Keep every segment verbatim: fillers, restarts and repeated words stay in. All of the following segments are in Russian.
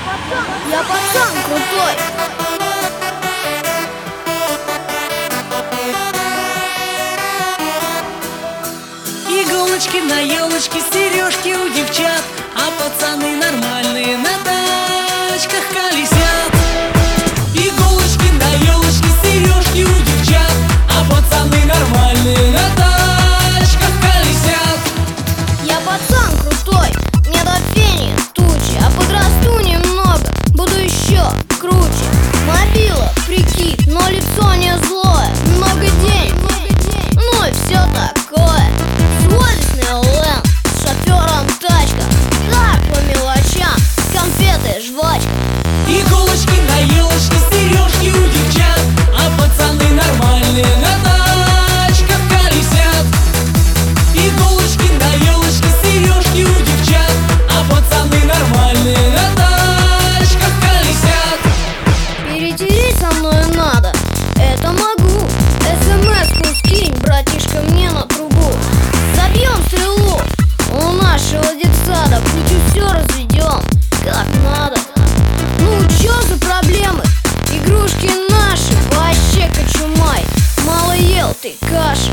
Я пацан крутой. Иголочки на елочке, сережки у девчат, а пацаны нормальные на тачках колесят. Иголочки на елочке, сережки у девчат, а пацаны нормальные на тачках колесят. Я пацан крутой, мне до фени тучи, а подрасту немного, буду еще круче. Мобила, прикид, но лицо не злое, много денег, ну и все такое. Сводный лэн, с шофером тачка, так по мелочам, конфеты, жвачка. Иголочки на елочке, сережки у девчат, а пацаны нормальные на тачках колесят. Иголочки на елочке, сережки у девчат, а пацаны нормальные на тачках колесят. Перетереть со мной надо, это могу. СМС-ку скинь, братишка, мне на трубу. Забьем стрелу у нашего детсада, путью все разведем, как надо. Ну чё за проблемы? Игрушки наши, вообще кочумай. Мало ел ты каши.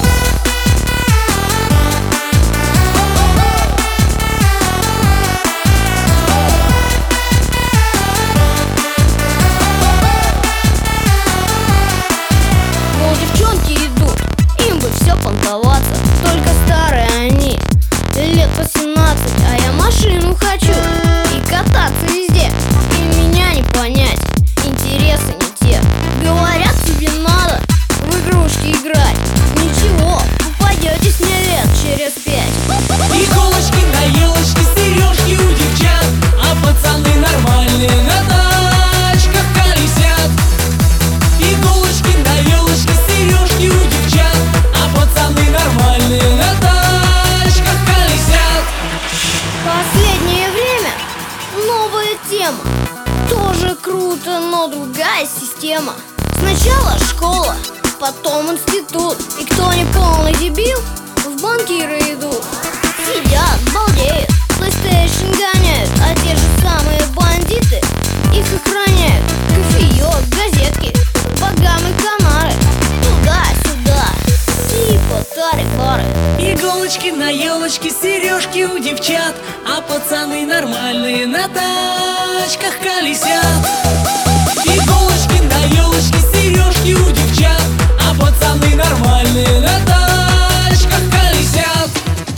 Мол, девчонки идут, им бы все понтоваться, только старые они, лет по семнадцать, а я машину хочу и кататься везде, и меня не понять, интересы не те. Говорят, тебе надо в игрушки играть, ничего, попадетесь мне лет через пять. Иголочки на елочке, сережки у девчат, а пацаны нормальные на тачках колесят. Иголочки на елочке, сережки у девчат, а пацаны нормальные на тачках колесят. Последнее время новая тема, тоже круто, но другая система. Сначала школа, потом институт, и кто не полный дебил, в банкиры идут. Сидят, балдеют, PlayStation гоняют, а те же самые бандиты их охраняют. Кофеек, газетки, богамы канары, туда-сюда, типа тары-пары. Иголочки на елочке, сережки у девчат, а пацаны нормальные на тачках колесят. Иголочки на елочке, сережки у девчат, а пацаны нормальные на тачках колесят.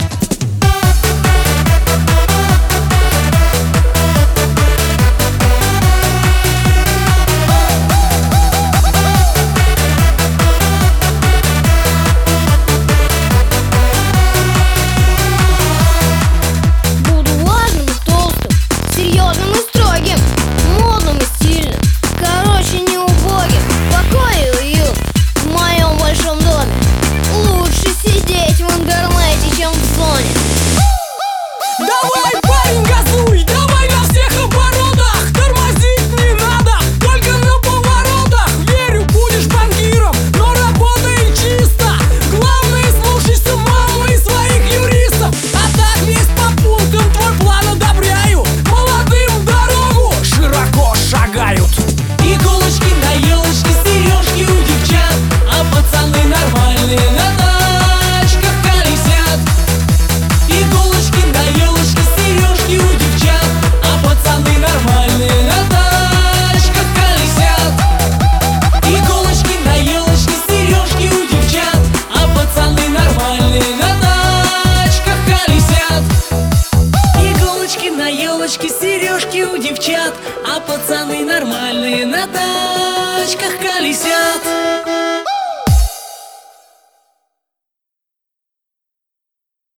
Буду важным и толстым, серьезным и строгим, модным и стильным, короче не убогим. Покой и уют в моем большом доме, лучше сидеть в интернете, чем в зоне. Давай, парень, газуй, давай на всех оборотах. Тормозить не надо, только на поворотах. Верю, будешь банкиром, но работай чисто. Главное, слушайся маму и своих юристов. А так весь по пунктам твой план одобряю. Молодым дорогу широко шагают. Иголочки на елочке, сережки у девчат, а пацаны нормальные на тачках колесят. Иголочки на елочке, сережки у девчат, а пацаны нормальные на тачках колесят. Иголочки на елочке, сережки у девчат, а пацаны нормальные на тачках колесят. Иголочки на елочке, сережки у девчат, а пацаны нормальные на тачках колесят.